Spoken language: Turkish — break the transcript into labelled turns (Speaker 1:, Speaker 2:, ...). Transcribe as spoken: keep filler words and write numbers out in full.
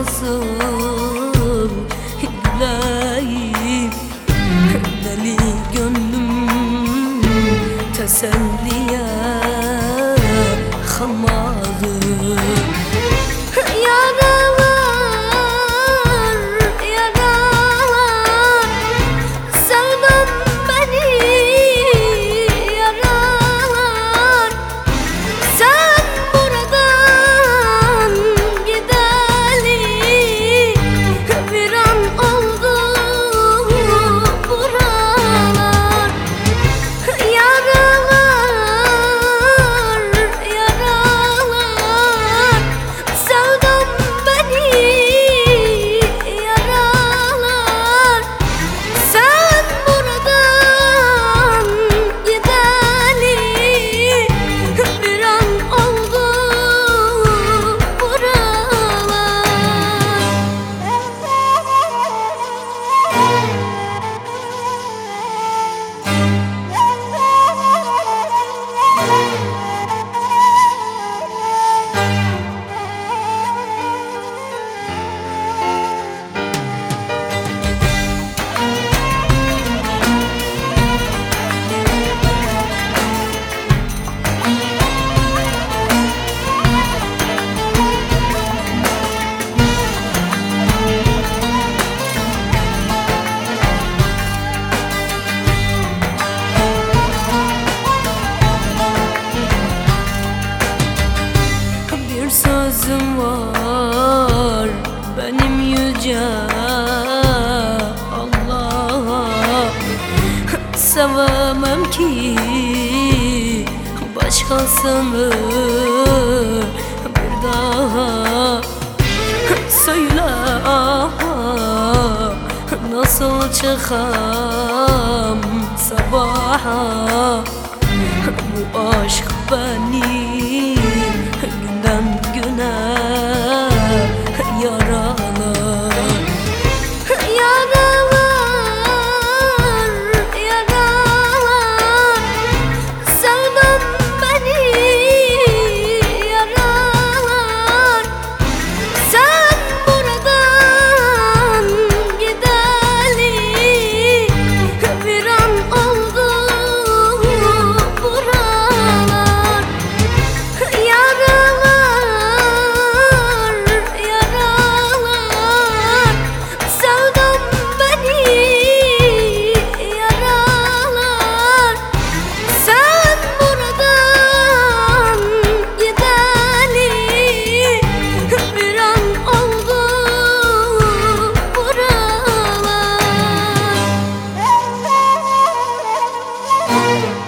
Speaker 1: nasıl güleyim? Deli gönlüm teselliye kanmadı. Yaralar, yaralar, sevdam beni yaralar. Sen buradan gideli bir an oldu buralar. Yaralar, yaralar, sevdam beni yaralar. Sen buradan gideli bir an oldu buralar. Bir sözüm var benim yüce Allah'a, sevemem ki başkasını bir daha. Söyle aha, nasıl çıkam sabaha? Bu aşk beni günden güne yaralar. Yaralar, yaralar, sevdam beni yaralar. Sen buradan gideli bir an oldu buralar. Yaralar, yaralar, sevdam beni yaralar. Sen buradan gideli bir an oldu buralar.